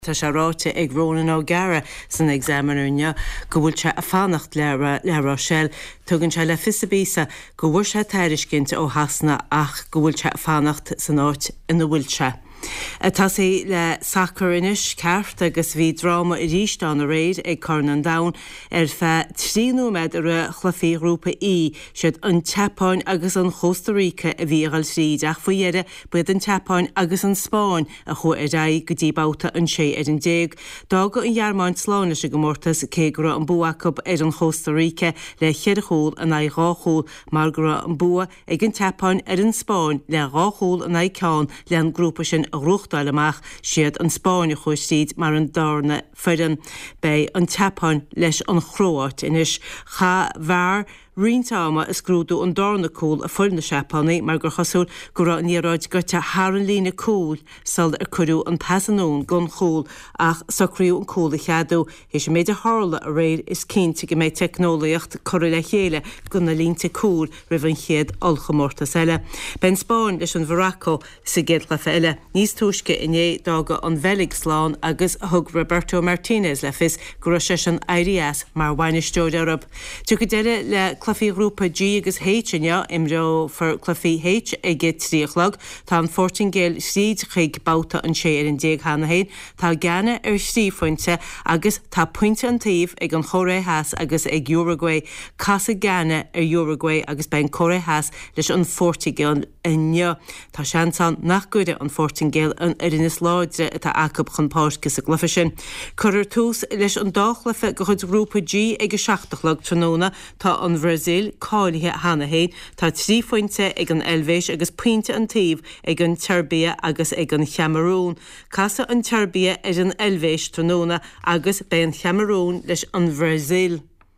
Tá sé ráte ag róna ó gara san examinúne go bhfuil se a fannacht le sell tugann se le fisabísa go bhfuair se teiriscinnt ó hasna ach go bhfuil se a fannacht san áit ina bhfuil se. Tá sé le sacr inis ceart agus bhí drama I ríist an a réid ag Cornan Down fe 3 nóiméad ar a chlufaí grúpa I siad an Teapáin agus an Costa Rica a bhí gal tríd ach faoiire buad an Teapáin agus an Spáin a chu ar raig go dtíbáta an sé ar an déag. Dága an Jarmáin sláine se go mórtas cé gur an buacab ar an Costa Rica le cheirchúil an é ráchúil mar gur an bua ag an Teapáin ar an Spáin le ráchúil an é ceán le an grúpa sin a ruchtáil amach siad an Spáine chuistíd mar an darna fuidan bei an Teapáin leis an chróát inis cha bhar Ríntáma is grúdú an darna cúil a fuil na Seapánaí mar gur chosúil gur an níráid gote haar an lína cúil sal ar curú an pesanún gon chúil ach sacríú an cúil a cheadú hés méid a hála a réir is cinnte go méid technoliacht choir le chéile gon na línta cúil rih an chéad alchamórtas eile. Ben Spáin leis an Bharaco sa géadlafa eile níos túisce iné dága an Velig sláán agus thug Roberto Martínez le fis gur sé an IRS mar bhainisteoid arab. Tu go deile le clufaí grúpa G agus H inne imreo for clufaí H ag tríochlag tá an Fortingale sríd chuig báta an sé ar an déag hána héin tá gceanna ar stífointe agus tá pointe an taobh ag an choré heas agus ag Uruguay casa gceanna ar Uruguay agus ben choré heas leis an Fortingale inne. Tá seanán nach guide an Fortingale an iris láidre atá acab chun páisce sa glufa sin. Curir tús leis an dáchlafa go chud grúpa G ag 16lag tróna tá an Brazil cáilithe hána héin tá 3 fointe ag an Elvéis agus pointe an taobh ag an Serbia agus ag an Cameroon. Casa an Serbia ar an Elvéis tróna agus be an Cameroon leis an Brazil.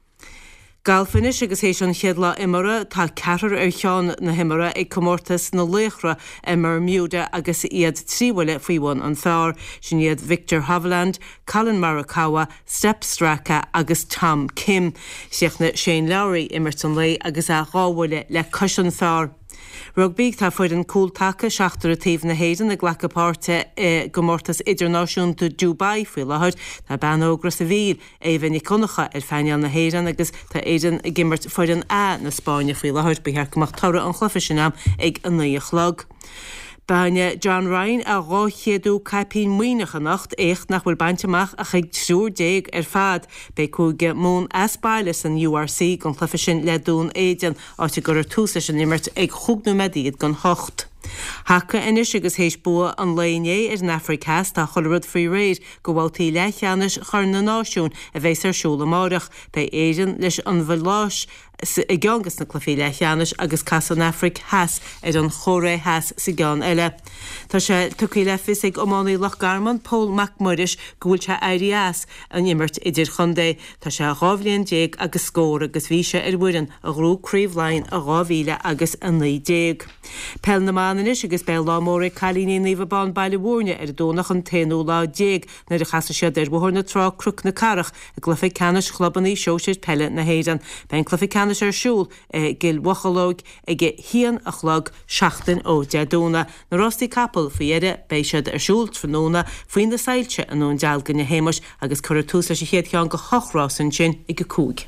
Galfinis agus hééis an cheadla imara tá ceatar ar cheán na himara ag comórtas na léchra mar miúda agus iad tríhile faoin an fearr sin iad Victor Hovland, Colin Morikawa, Sepp Straka agus Tom Kim. Seachna Shane Lowry immert an lei agus a ráhile le cushion fearr. Rugbíg tá fuid an cúil take seachtar a taobh na héidir na ghlacapáirte gomórtas idirnáisiúnta Dubai faoi láthir tá banógras a bhíl éhan iconacha ar feineal na héireann agus tá éidir a gimmert fuid an na Spáine faoi láthir bíthar goach tara an chlufa sinam ag an nuíochlag. Baine John Ryan a ráchéadú caipín muoinecha nacht écht nach bhfuil bainteach a chuig trúr déag ar fad be cúige mún asbailes an URC gon chlufa sin le dún éidean áte gur túsa sin immert ag chugnú medíad gon hocht. Haca inis agus hééis bua an léné ar an Africas tá cholarad faoi réir go bháltaí le cheannis chur na náisiún a bheits ar siúla máireach be éidir leis an bhláis i gceangas na clufaí le cheannis agus cas an Afric heas ar an chóré heas sa gceann eile. Tá sé tucaí le fis ag ómánaí Lochgarman Paul McMurris go bhfuil se IRS an immert idir chundé tá sé rábhlíonn déag agus scór agus bhí sé ar bhuiin a grúcríomhlein a 2000 agus a 9. Pell na mánanis agus be lámóra chalíní níomhbán bailile bhórne ar dónach an 10 lá déag na de chasa siad ar bhór na trá cruc na carach a glufa canis chlobaní seoisiid pelle na héidan. Ben clufa canis ar siúl gil wachalóg ag hían a chlog 16 ó deadúna. Na Rostí Capel faoiire béisiad ar siúl tróna faoin na sailte an ón dealgan na héimeis agus chuir túsa sé chéad cheán go chochrásan sin i go cúig.